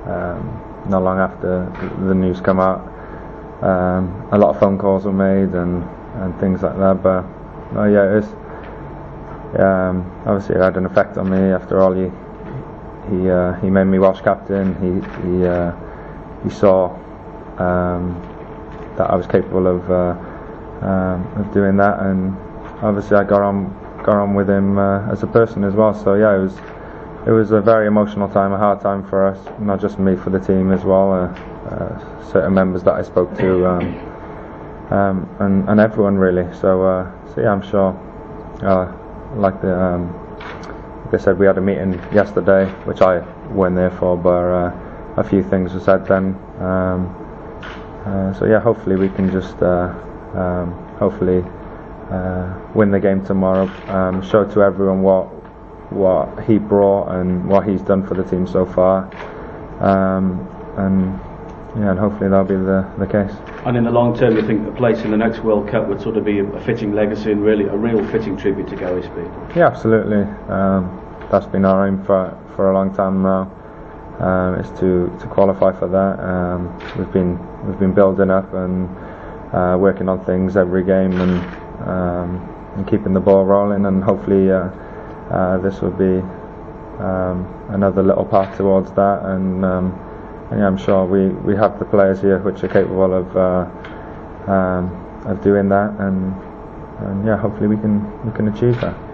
not long after the news came out. A lot of phone calls were made and things like that. But yeah, it was. Obviously, it had an effect on me. After all, he made me Welsh captain. He saw that I was capable of doing that, and obviously I got on with him as a person as well. So yeah, it was a very emotional time, a hard time for us, not just me, for the team as well. Certain members that I spoke to, and everyone really. So yeah, I'm sure. Like I said, we had a meeting yesterday, which I weren't there for, but a few things were said then. So yeah, hopefully we can just win the game tomorrow. Show to everyone what he brought and what he's done for the team so far, and hopefully that'll be the case. And in the long term, you think a place in the next World Cup would sort of be a fitting legacy and really a real fitting tribute to Gary Speed? Yeah, absolutely. That's been our aim for a long time now. Is to qualify for that. We've been building up and working on things every game and keeping the ball rolling, and hopefully this will be another little part towards that. And yeah, I'm sure we have the players here which are capable of doing that, and yeah, hopefully we can achieve that.